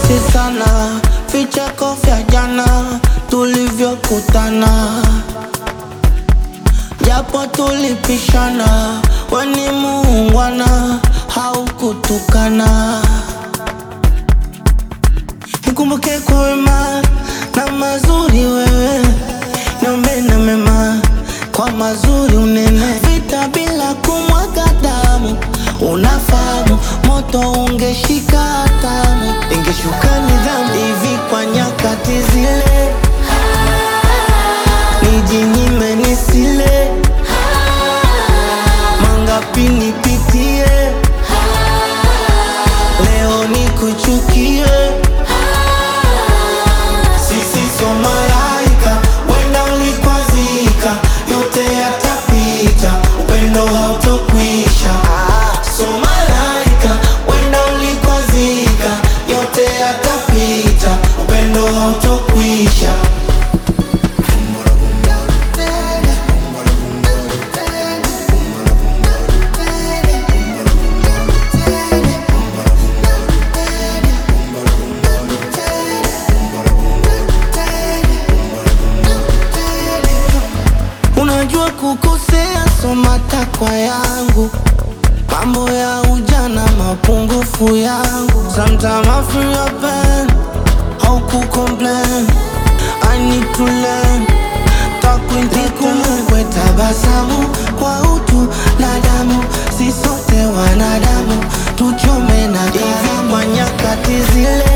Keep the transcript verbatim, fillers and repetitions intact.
misi sana vicheko vya jana tulivyokutana, japo tulipishana, weni muungwana haukutukana. Nikumbuke kwa wema na mazuri wewe, niombe na mema kwa mazuri unene. Vita bila kumwaga damu, unafahamu moto ungeshika hatamu, ingeshuka nidhamu hivi kwa nyakati zile, nijinyime nisile, mangapi nipitie, leo nikuchukie. Sisi so malaika, wenda ulikwazika, yote yatapita, upendo hautokwisha. So malaika, wenda ulikwazika, yote yatapita, upendo hautokwisha. Unajua kukosea, so matakwa yangu, mambo ya ujana, mapungufu yangu. Sometimes I feel your pain, how could complain, I need to learn. Takumbukwe tabasamu kwa utu na damu, si sote wanadamu, tuchome na hivi kwa nyakati zile,